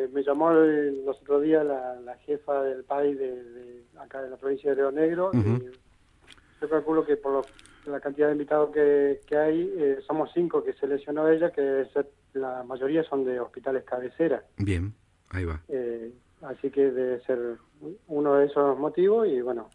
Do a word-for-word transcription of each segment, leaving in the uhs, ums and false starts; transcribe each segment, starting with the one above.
me llamó el, los otros días la, la jefa del P A I de, de acá de la provincia de Río Negro. Uh-huh. Y yo calculo que por lo, la cantidad de invitados que, que hay, eh, somos cinco que seleccionó ella, que es, la mayoría son de hospitales cabecera. Bien, ahí va. Eh, así que debe ser uno de esos motivos y bueno.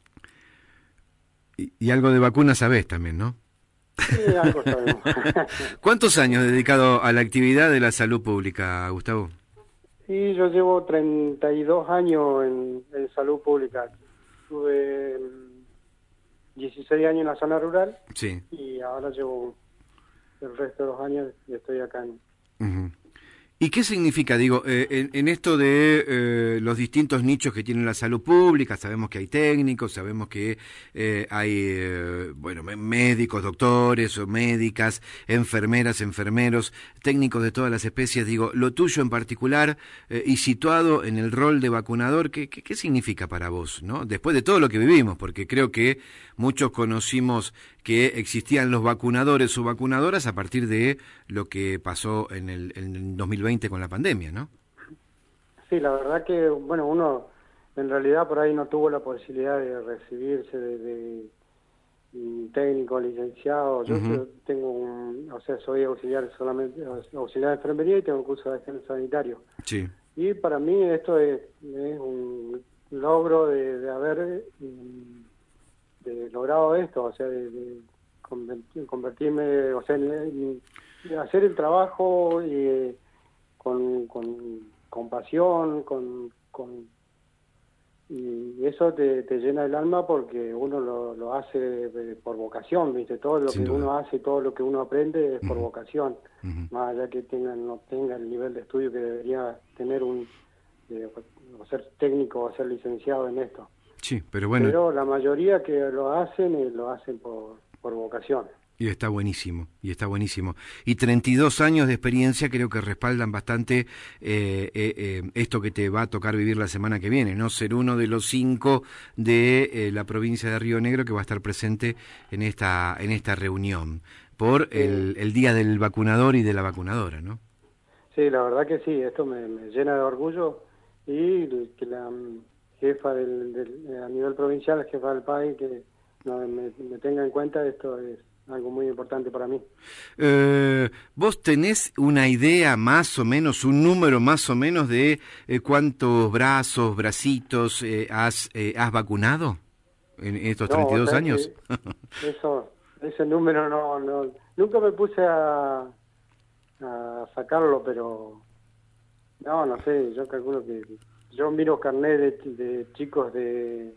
Y, y algo de vacunas sabés también, ¿no? Sí, algo sabemos. ¿Cuántos años dedicado a la actividad de la salud pública, Gustavo? Sí, yo llevo treinta y dos años en, en salud pública. Tuve dieciséis años en la zona rural. Sí. Y ahora llevo el resto de los años y estoy acá en... Uh-huh. ¿Y qué significa, digo, eh, en, en esto de eh, los distintos nichos que tiene la salud pública? Sabemos que hay técnicos, sabemos que eh, hay, eh, bueno, médicos, doctores o médicas, enfermeras, enfermeros, técnicos de todas las especies. Digo, lo tuyo en particular eh, y situado en el rol de vacunador, ¿qué, qué, qué significa para vos, no? Después de todo lo que vivimos, porque creo que muchos conocimos que existían los vacunadores o vacunadoras a partir de lo que pasó en el, en el dos mil veinte con la pandemia, ¿no? Sí, la verdad que, bueno, uno en realidad por ahí no tuvo la posibilidad de recibirse de, de un técnico, licenciado. Yo uh-huh. tengo un, o sea, soy auxiliar solamente, auxiliar de enfermería y tengo un curso de agente sanitario. Sí. Y para mí esto es, es un logro de, de haber de logrado esto, o sea, de, de convertirme, o sea, en, en hacer el trabajo y con, con, con pasión, con, con y eso te, te llena el alma porque uno lo, lo hace por vocación, ¿viste? Todo lo Sin que duda. Uno hace, todo lo que uno aprende es por uh-huh. vocación, uh-huh. más allá que tenga, no tenga el nivel de estudio que debería tener un, eh, o ser técnico o ser licenciado en esto. Sí, pero bueno. Pero la mayoría que lo hacen, eh, lo hacen por, por vocación. Y está buenísimo, y está buenísimo. Y treinta y dos años de experiencia creo que respaldan bastante eh, eh, eh, esto que te va a tocar vivir la semana que viene, ¿no? Ser uno de los cinco de eh, la provincia de Río Negro que va a estar presente en esta en esta reunión por sí. el, el Día del Vacunador y de la Vacunadora, ¿no? Sí, la verdad que sí, esto me, me llena de orgullo y que la jefa del, del, a nivel provincial, la jefa del P A I, que no, me, me tenga en cuenta, esto es algo muy importante para mí. Eh, ¿Vos tenés una idea más o menos, un número más o menos de eh, cuántos brazos, bracitos eh, has eh, has vacunado en estos no, treinta y dos o sea, años? Eso, ese número no, no, nunca me puse a, a sacarlo, pero no, no sé, yo calculo que yo miro carnet de, de chicos de,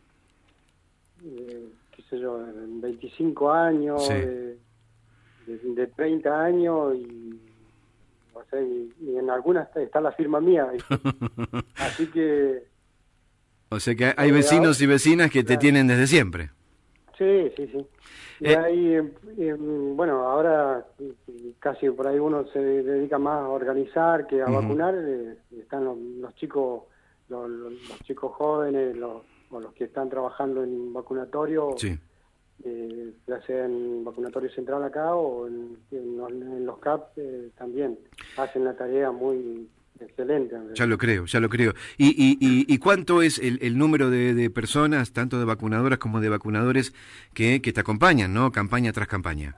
de qué sé yo, veinticinco años, sí. de, de, de treinta años y, o sea, y, y en algunas está, está la firma mía. Así que... O sea que hay vecinos y vecinas que te tienen desde siempre. Sí, sí, sí. Y eh, ahí, eh, bueno, ahora casi por ahí uno se dedica más a organizar que a uh-huh. vacunar. Eh, están los, los chicos, los, los, los chicos jóvenes, los o los que están trabajando en vacunatorio, sí. eh, ya sea en vacunatorio central acá o en, en, los, en los C A P eh, también, hacen la tarea muy excelente. Ya lo creo, ya lo creo. ¿Y, y, y, y cuánto es el, el número de, de personas, tanto de vacunadoras como de vacunadores, que, que te acompañan, ¿no? Campaña tras campaña.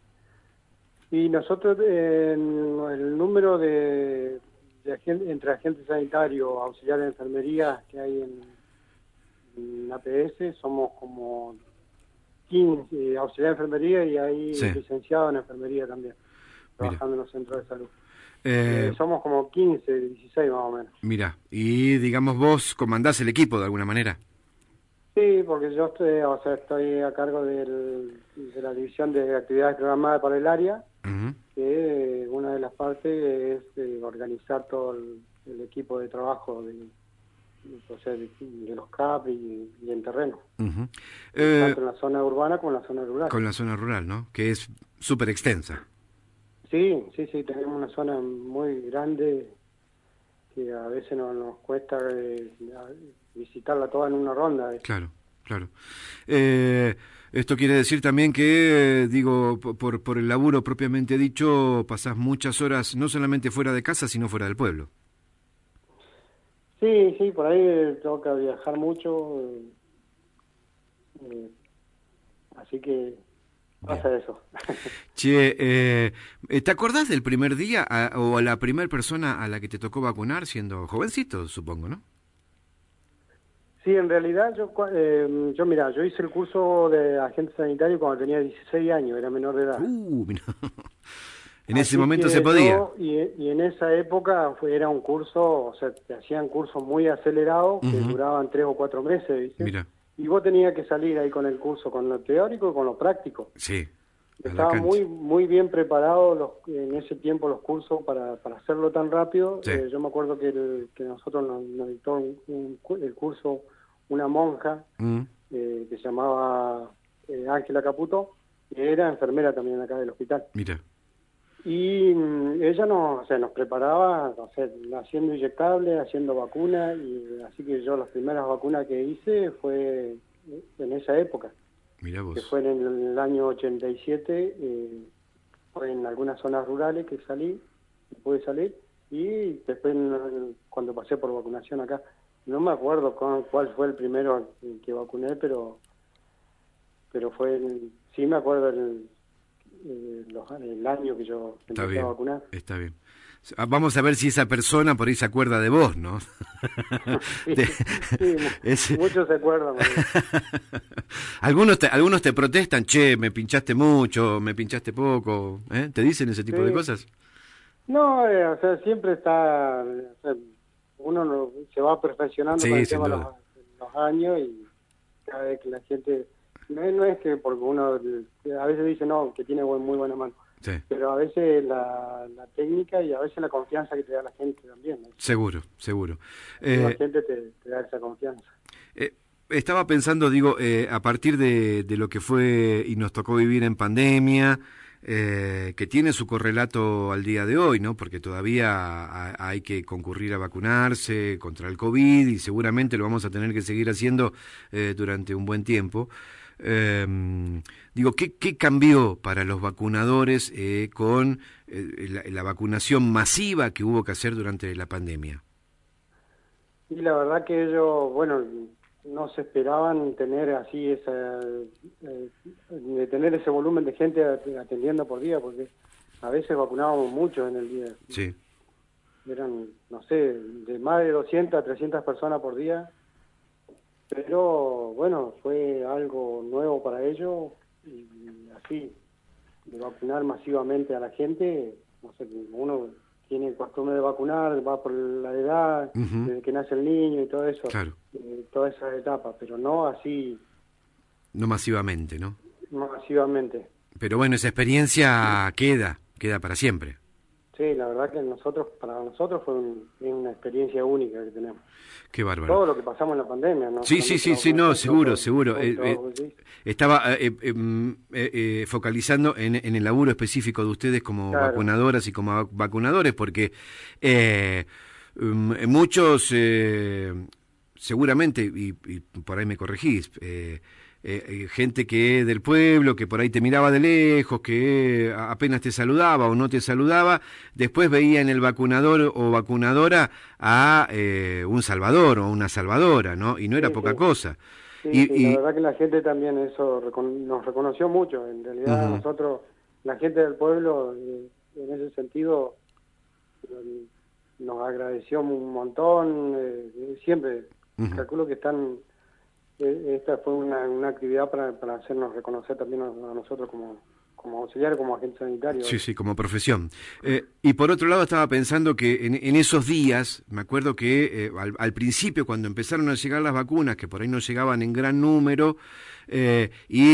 Y nosotros, eh, el número de, de agente, entre agentes sanitarios, auxiliares de enfermería que hay en en A P S, somos como quince eh, auxiliares de enfermería y hay sí. licenciados en enfermería también, trabajando Mira. en los centros de salud. Eh, eh, somos como quince, dieciséis más o menos. Mira, y digamos vos comandás el equipo de alguna manera. Sí, porque yo estoy, o sea, estoy a cargo del, de la división de actividades programadas para el área, uh-huh. que una de las partes es eh, organizar todo el, el equipo de trabajo de o sea, de, de los C A P y, y en terreno. Uh-huh. Eh, Tanto en la zona urbana como en la zona rural. Con la zona rural, ¿no? Que es súper extensa. Sí, sí, sí, tenemos una zona muy grande que a veces nos, nos cuesta eh, visitarla toda en una ronda. Claro, claro. Eh, esto quiere decir también que, eh, digo, por, por el laburo propiamente dicho, pasás muchas horas no solamente fuera de casa, sino fuera del pueblo. Sí, sí, por ahí tengo que viajar mucho, eh, eh, así que pasa Bien. eso. Che, eh, ¿te acordás del primer día a- o a la primera persona a la que te tocó vacunar siendo jovencito, supongo, ¿no? Sí, en realidad yo, cua- eh, yo mira, yo hice el curso de agente sanitario cuando tenía dieciséis años, era menor de edad. Uh, mirá. En ese Así momento se que podía. yo, y, y en esa época fue, era un curso, o sea, te hacían cursos muy acelerados que Ujú. duraban tres o cuatro meses, ¿viste? Mira, Y vos tenías que salir ahí con el curso, con lo teórico y con lo práctico. sí, a la Estaban cancha. muy muy bien preparados los, en ese tiempo los cursos para, para hacerlo tan rápido. Sí. Eh, yo me acuerdo que, el, que nosotros nos, nos dictó un, un cu- el curso una monja Mm, eh, que se llamaba eh, Ángela Caputo, que era enfermera también acá del hospital. mira, Y mm, ella nos, o sea, nos preparaba, o sea, haciendo inyectables, haciendo vacunas, y así que yo las primeras vacunas que hice fue en esa época, mira que vos. fue en el, en el año ochenta y siete, eh, fue en algunas zonas rurales que salí, que pude salir, y después en- en- cuando pasé por vacunación acá, no me acuerdo con, cuál fue el primero que vacuné, pero pero fue, el- sí me acuerdo el, eh, los- el año que yo Está empecé a bien, vacunar. está bien. Ah, vamos a ver si esa persona por ahí se acuerda de vos, ¿no? Sí, De- sí, mu- ese- muchos se acuerdan. María. algunos te, algunos te protestan, che, me pinchaste mucho, me pinchaste poco, ¿eh? ¿Te dicen ese tipo de Sí, cosas? no, eh, o sea, siempre está, o sea, uno no- se va perfeccionando con Sí, el sin tema de los, duda. los años y cada vez que la gente, no, es- no es que porque uno, eh, a veces dice no, que tiene buen, muy buena mano, Sí, pero a veces la, la técnica y a veces la confianza que te da la gente también, ¿no? seguro, seguro. La misma Eh, gente te, te da esa confianza. eh, estaba pensando, digo, eh, a partir de, de lo que fue y nos tocó vivir en pandemia, eh, que tiene su correlato al día de hoy, ¿no? Porque todavía ha- hay que concurrir a vacunarse contra el COVID y seguramente lo vamos a tener que seguir haciendo eh, durante un buen tiempo. Eh, digo, ¿qué, ¿qué cambió para los vacunadores eh, con eh, la, la vacunación masiva que hubo que hacer durante la pandemia? Y la verdad que ellos, bueno, no se esperaban tener así esa, eh, de tener ese volumen de gente atendiendo por día, porque a veces vacunábamos mucho en el día. Sí, Eran, no sé, de más de doscientas a trescientas personas por día, pero bueno, fue algo nuevo para ellos y así, de vacunar masivamente a la gente, no sé, uno tiene costumbre de vacunar, va por la edad, ujú, desde que nace el niño y todo eso, claro, eh, todas esas etapas, pero no así no masivamente, ¿no? masivamente. Pero bueno, esa experiencia queda, queda para siempre. Sí, la verdad que nosotros, para nosotros fue un- es una experiencia única que tenemos. Qué bárbaro. Todo lo que pasamos en la pandemia, ¿no? Sí, sí, Solamente sí, la sí, no, vacunación, sino seguro, todo, seguro. todo el Eh, eh, trabajo que se hizo. estaba eh, eh, mm, eh, eh, focalizando en, en el laburo específico de ustedes como Claro. vacunadoras y como vac- vacunadores, porque eh, mm, muchos, eh, seguramente, y, y por ahí me corregís, eh, eh, eh, gente que del pueblo, que por ahí te miraba de lejos, que apenas te saludaba o no te saludaba, después veía en el vacunador o vacunadora a eh, un salvador o una salvadora, ¿no? Y no era Sí, poca sí. cosa. Sí, Y, sí, la y verdad que la gente también eso recon- nos reconoció mucho. En realidad ujú, nosotros, la gente del pueblo, eh, en ese sentido, eh, nos agradeció un montón. eh, siempre, ujú. calculo que están, eh, esta fue una, una actividad para, para hacernos reconocer también a, a nosotros como, como auxiliares, como agentes sanitarios. Sí, sí, como profesión. Eh, y por otro lado estaba pensando que en, en esos días, me acuerdo que eh, al, al principio cuando empezaron a llegar las vacunas, que por ahí no llegaban en gran número, eh,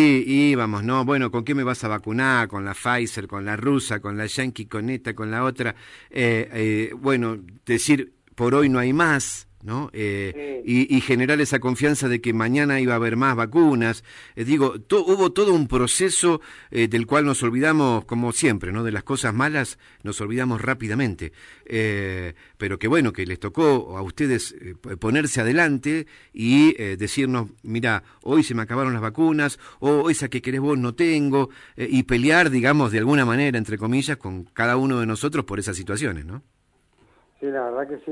y íbamos, ¿no? Bueno, ¿con qué me vas a vacunar? Con la Pfizer, con la rusa, con la Yankee, con esta, con la otra. Eh, eh, bueno, decir, por hoy no hay más, ¿no? Eh, Sí, y, y generar esa confianza de que mañana iba a haber más vacunas. Eh, digo, to, hubo todo un proceso eh, del cual nos olvidamos, como siempre, ¿no? De las cosas malas nos olvidamos rápidamente. Eh, pero que bueno, que les tocó a ustedes eh, ponerse adelante y eh, decirnos, mira, hoy se me acabaron las vacunas, o esa que querés vos no tengo, eh, y pelear, digamos, de alguna manera, entre comillas, con cada uno de nosotros por esas situaciones, ¿no? sí, la verdad que sí.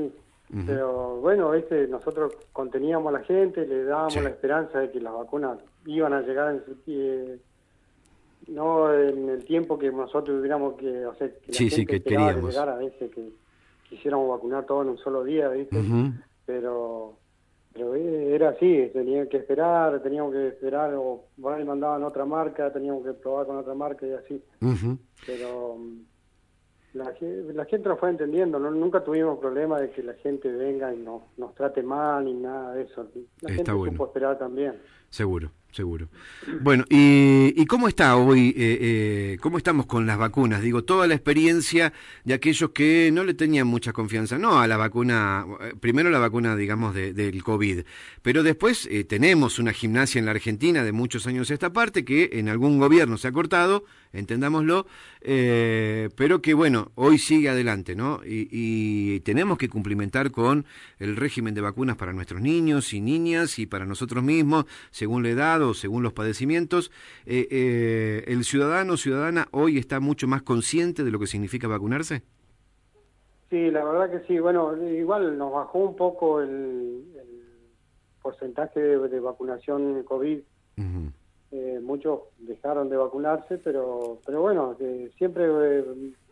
Uh-huh. Pero bueno, este, nosotros conteníamos a la gente, le dábamos sí. la esperanza de que las vacunas iban a llegar en su eh, no en el tiempo que nosotros hubiéramos que, o sea, que la sí, gente sí, que esperaba queríamos. que llegara, a veces que quisiéramos vacunar todo en un solo día, ¿viste? Uh-huh. Pero pero era así, teníamos que esperar, teníamos que esperar, o por ahí mandaban otra marca, teníamos que probar con otra marca y así. Uh-huh. Pero la, la gente lo fue entendiendo, ¿no? Nunca tuvimos problema de que la gente venga y no, nos trate mal ni nada de eso. La Está gente bueno. supo esperar también. Seguro, seguro. Bueno, ¿y, y cómo está hoy, eh, eh, cómo estamos con las vacunas? Digo, toda la experiencia de aquellos que no le tenían mucha confianza, no a la vacuna, primero la vacuna, digamos, de, del COVID, pero después eh, tenemos una gimnasia en la Argentina de muchos años a esta parte que en algún gobierno se ha cortado, entendámoslo, eh, pero que, bueno, hoy sigue adelante, ¿no? Y, y tenemos que cumplimentar con el régimen de vacunas para nuestros niños y niñas y para nosotros mismos, según la edad o según los padecimientos. Eh, eh, ¿El ciudadano o ciudadana hoy está mucho más consciente de lo que significa vacunarse? Sí, la verdad que sí. Bueno, igual nos bajó un poco el, el porcentaje de, de vacunación COVID. Uh-huh. Eh, muchos dejaron de vacunarse, pero pero bueno, que siempre eh,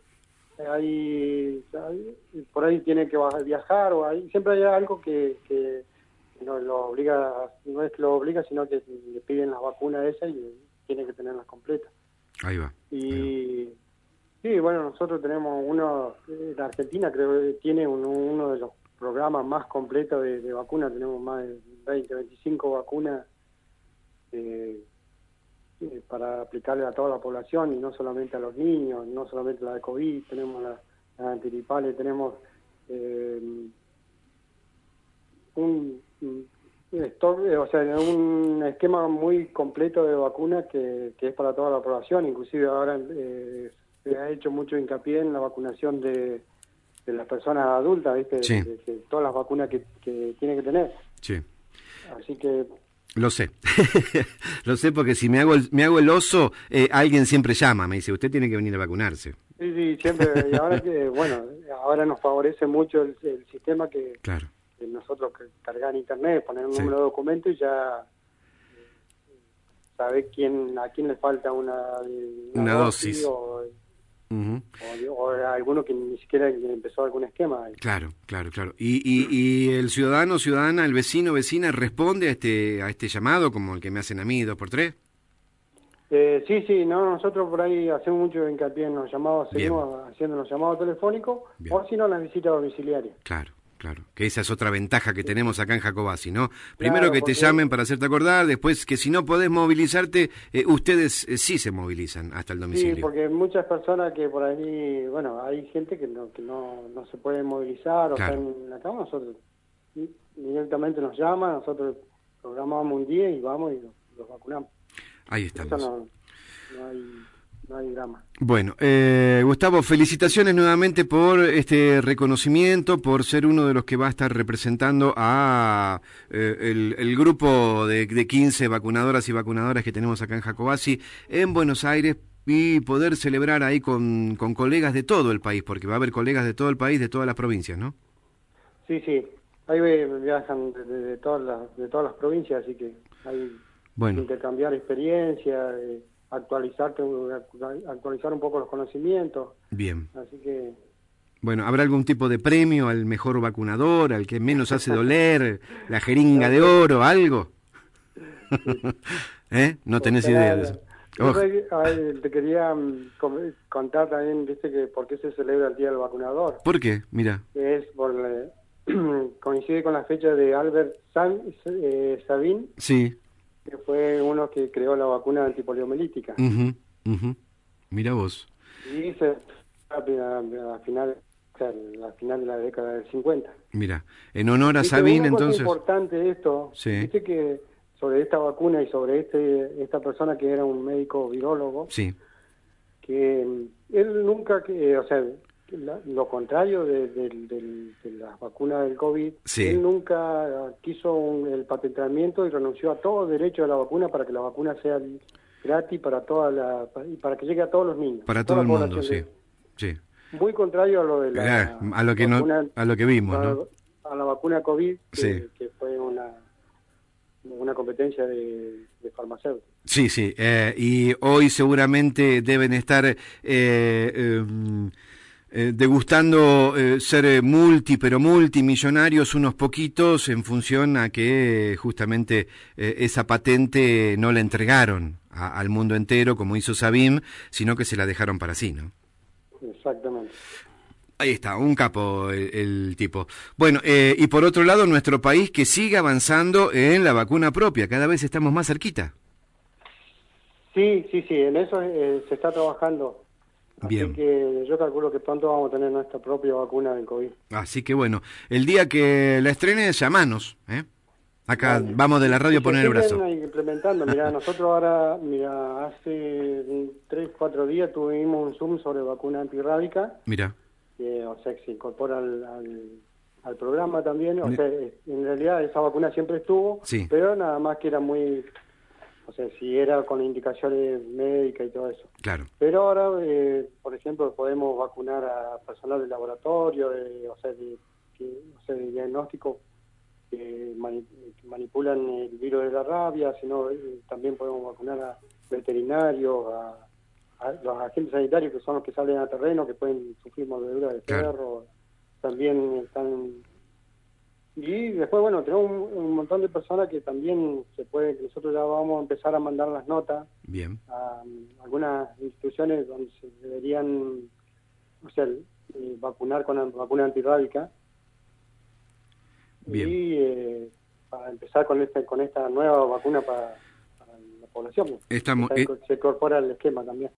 hay, hay, por ahí tiene que viajar, o hay, siempre hay algo que... que no lo obliga, no es que lo obliga, sino que le piden las vacunas esas y tiene que tenerlas completas. Ahí va. Y ahí va. Sí, bueno, nosotros tenemos uno, la Argentina creo que tiene un, uno de los programas más completos de, de vacunas, tenemos más de veinte, veinticinco vacunas eh, eh, para aplicarle a toda la población y no solamente a los niños, no solamente la de COVID, tenemos las la antigripales, tenemos eh, un stock, o sea, un esquema muy completo de vacunas que, que es para toda la población. Inclusive ahora eh, se ha hecho mucho hincapié en la vacunación de, de las personas adultas, ¿viste? Sí. De, de todas las vacunas que, que tiene que tener. Sí. Así que... Lo sé, lo sé porque si me hago el, me hago el oso, eh, alguien siempre llama, me dice, usted tiene que venir a vacunarse. Sí, sí, siempre, y ahora que, bueno, ahora nos favorece mucho el, el sistema que... Claro. Nosotros cargar en internet, poner un sí. número de documento y ya eh, saber quién, a quién le falta una, una, una dosis, dosis. O, uh-huh. o, o alguno que ni siquiera empezó algún esquema. Claro, claro, claro. Y, y, y el ciudadano, ciudadana, el vecino, vecina responde a este a este llamado como el que me hacen a mí, dos por tres. Eh, sí, sí, no, nosotros por ahí hacemos mucho hincapié en los llamados, seguimos Bien. haciendo los llamados telefónicos Bien. o si no las visitas domiciliarias. Claro. Claro, que esa es otra ventaja que tenemos acá en Jacobasi, ¿no? Primero claro, que porque... te llamen para hacerte acordar, después que si no podés movilizarte, eh, ustedes eh, sí se movilizan hasta el domicilio. Sí, porque muchas personas que por ahí, bueno, hay gente que no que no, no se puede movilizar, claro. o sea, en la cama nosotros directamente nos llaman, nosotros programamos un día y vamos y los, los vacunamos. Ahí estamos. Eso no, no hay... No hay drama. Bueno, eh, Gustavo, felicitaciones nuevamente por este reconocimiento, por ser uno de los que va a estar representando a eh, el, el grupo de, de quince vacunadoras y vacunadoras que tenemos acá en Jacobasi, en Buenos Aires, y poder celebrar ahí con, con colegas de todo el país, porque va a haber colegas de todo el país, de todas las provincias, ¿no? Sí, sí, ahí viajan de, de, de, todas, las, de todas las provincias, así que hay bueno. intercambiar experiencia, eh, actualizarte actualizar un poco los conocimientos. Bien. Así que bueno, ¿habrá algún tipo de premio al mejor vacunador, al que menos hace doler, la jeringa de oro, algo? ¿Eh? No tenés o sea, idea de eso. Oh. Te quería contar también, viste, que por qué se celebra el Día del Vacunador. ¿Por qué? Mira. Es por coincide con la fecha de Albert eh, Sabin. Sí. Que fue uno que creó la vacuna antipoliomielítica. Uh-huh, uh-huh. Mira vos. Y se a, a, a final, o sea, a final de la década del cincuenta. Mira, en honor a Sabin, entonces. Es importante esto, sí. Viste que sobre esta vacuna y sobre este esta persona que era un médico virólogo, sí. que él nunca, que, o sea, La, lo contrario de, de, de, de las vacunas del COVID, sí. él nunca quiso un, el patentamiento y renunció a todo derecho de la vacuna para que la vacuna sea gratis para toda la y para que llegue a todos los niños. Para todo el mundo, sí. sí. Muy contrario a lo de la a lo que vacuna, no, a lo que vimos, ¿no? A, a la vacuna COVID, que, sí. que fue una, una competencia de, de farmacéuticos. Sí, sí, eh, y hoy seguramente deben estar eh, eh, eh, degustando eh, ser multi, pero multimillonarios unos poquitos en función a que justamente eh, esa patente no la entregaron a, al mundo entero como hizo Sabin, sino que se la dejaron para sí, ¿no? Exactamente. Ahí está, un capo el, el tipo. Bueno, eh, y por otro lado, nuestro país que sigue avanzando en la vacuna propia, cada vez estamos más cerquita. Sí, sí, sí, en eso eh, se está trabajando. Así Bien. que yo calculo que pronto vamos a tener nuestra propia vacuna del COVID. Así que bueno, el día que la estrenes, llamanos, ¿eh? Acá Vale. vamos de la Y, radio y a se poner el brazo. siguen implementando. Mira, nosotros ahora, mira, hace tres, cuatro días tuvimos un Zoom sobre vacuna antirrábica, Mira. que, o sea, que se incorpora al, al, al programa también. O sea, en realidad esa vacuna siempre estuvo, Sí. pero nada más que era muy, o sea, si era con indicaciones médicas y todo eso. Claro. Pero ahora, eh, por ejemplo, podemos vacunar a personal de laboratorio, de, o sea, de, que, o sea, de diagnóstico, que, mani que manipulan el virus de la rabia, sino eh, también podemos vacunar a veterinarios, a, a los agentes sanitarios que son los que salen a terreno, que pueden sufrir mordeduras de Claro. perro, también están... Y después, bueno, tenemos un, un montón de personas que también se puede, que nosotros ya vamos a empezar a mandar las notas Bien. a um, algunas instituciones donde se deberían, o sea, eh, vacunar con la vacuna antirrábica. Bien. Y eh, para empezar con esta con esta nueva vacuna para, para la población. Estamos, Se, eh, se incorpora el esquema también.